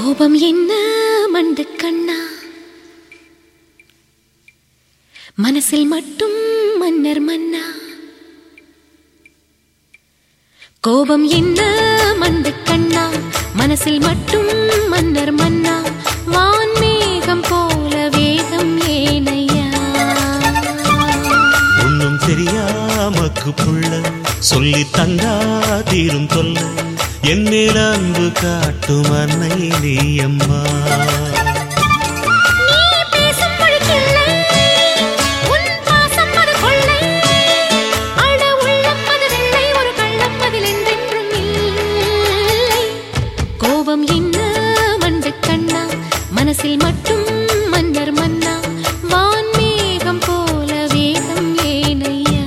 கோபம் என்ன மண்டு கண்ணா, மனசில் மட்டும் மன்னர் மன்னா. கோபம் என்ன மண்டு கண்ணா, மனசில் மட்டும் மன்னர் மன்னா. வான்மேகம் போல வேகம் ஏனையா, ஒன்னும் தெரியாமக்கு புள்ள சொல்லி தந்தா தீரும் தொல்ல. என்னில் அன்பு காட்டும் அன்னை நீ அம்மா. கோபம் என்ன மண்டு கண்ணா, மனசில் மட்டும் மன்னர் மன்னா. வான்மேகம் போல வேகம் ஏனையா.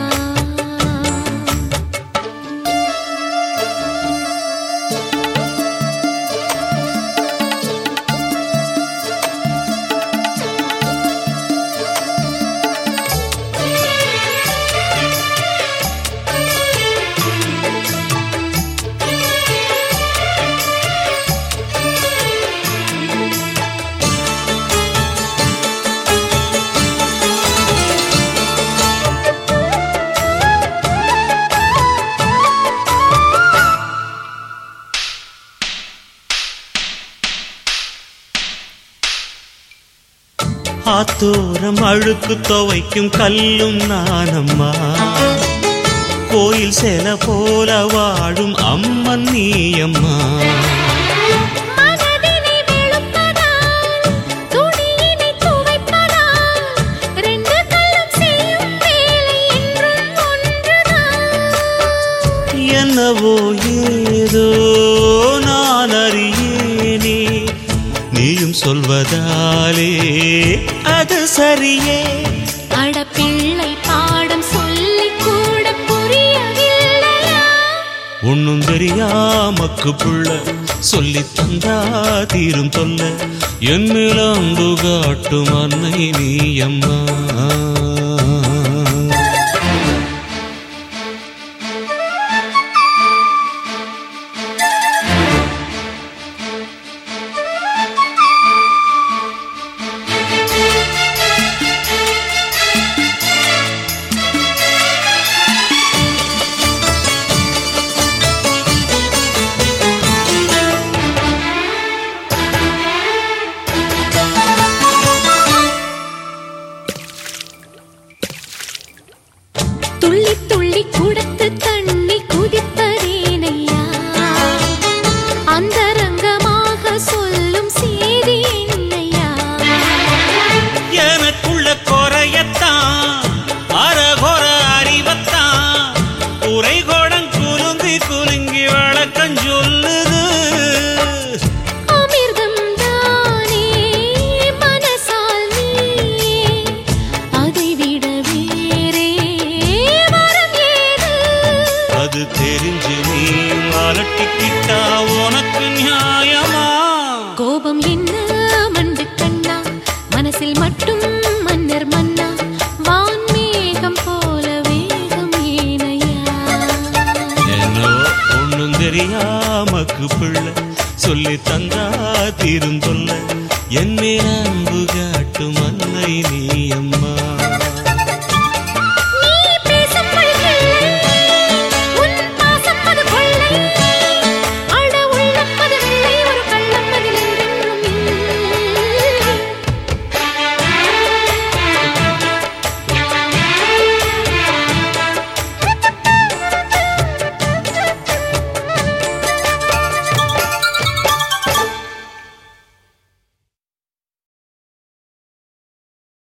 ஆத்தோரம் அழுக்கு துவைக்கும் கல்லும் நானம்மா. கோயில் சேல போல வாழும் அம்மன் நீ அம்மா. என்னவோ ஏதோ நான் அறியேனே, நீயும் சொல்வதாலே அது சரியே. அடப்பிள்ளை பாடம் சொல்லி கூட புரியவில்லையா. ஒன்னும் தெரியாமக்கு புள்ள சொல்லி தந்தா தீரும் தொல்ல. என் மேல் அன்பு காட்டும் அன்னை நீ அம்மா. துள்ளி துள்ளி குடத்து தண்ணி குதிப்பதேனையா, அந்தரங்கமாக சொல்லும் செய்தி என்னையா. எனக்குள்ள குறையத்தான் அரகொர அறிவத்தான் உரை கோடம் குலுங்கி குலுங்கி வழக்கம் சொல்லுது. அமிர்தம் தானே மனசால் நீயே, அதை விட வேறே வரம் ஏது. அது தெரிஞ்சு நீ அலட்டிக்கிட்டா உனக்கு நியாயமா? கோபம் என்ன மண்டு கண்ணா, மனசில் மட்டும் மன்னர் மன்னா. வான்மேகம் போல வேகம் ஏனையா. என்னோ ஒன்னும் தெரியாமக்கு பிள்ளை சொல்லி தந்தா தீரும் தொல்ல. என் மேல் அன்பு